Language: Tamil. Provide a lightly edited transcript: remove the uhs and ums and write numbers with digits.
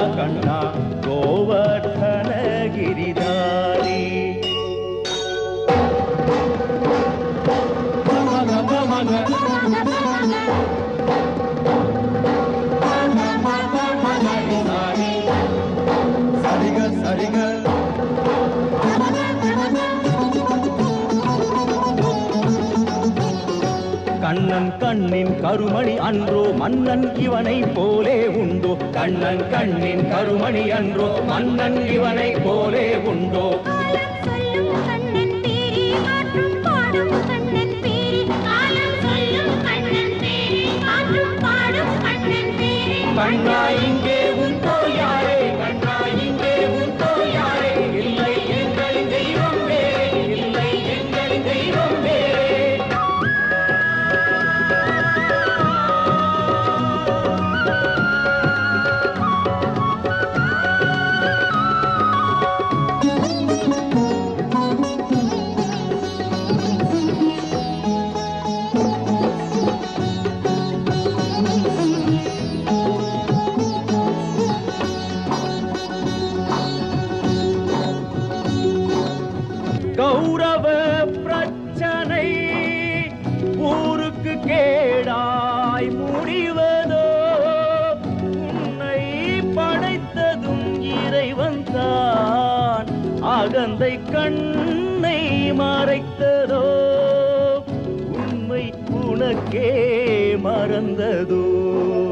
கண்ணா கோவர்தன கிரிதாரி. கண்ணன் கண்ணின் கருமணி அன்றோ மன்னன் இவனை போலே உண்டோ. கண்ணன் கண்ணின் கருமணி அன்றோ மன்னன் இவனை போலே உண்டோ. கண்ணா இங்கே உண்டோ யாரே, கண்ணா இங்கே உண்டோ யாரே, இல்லை எங்களின் தெய்வம் வேறே, இல்லை எங்களின் தெய்வம் வேறே. கௌரவ பிரச்சனை ஊருக்கு கேடாய் முடிவதோ. உன்னை படைத்ததும் இறைவன் தான், அகந்தை கண்ணை மறைத்ததோ. உண்மை உனக்கே மறந்ததோ.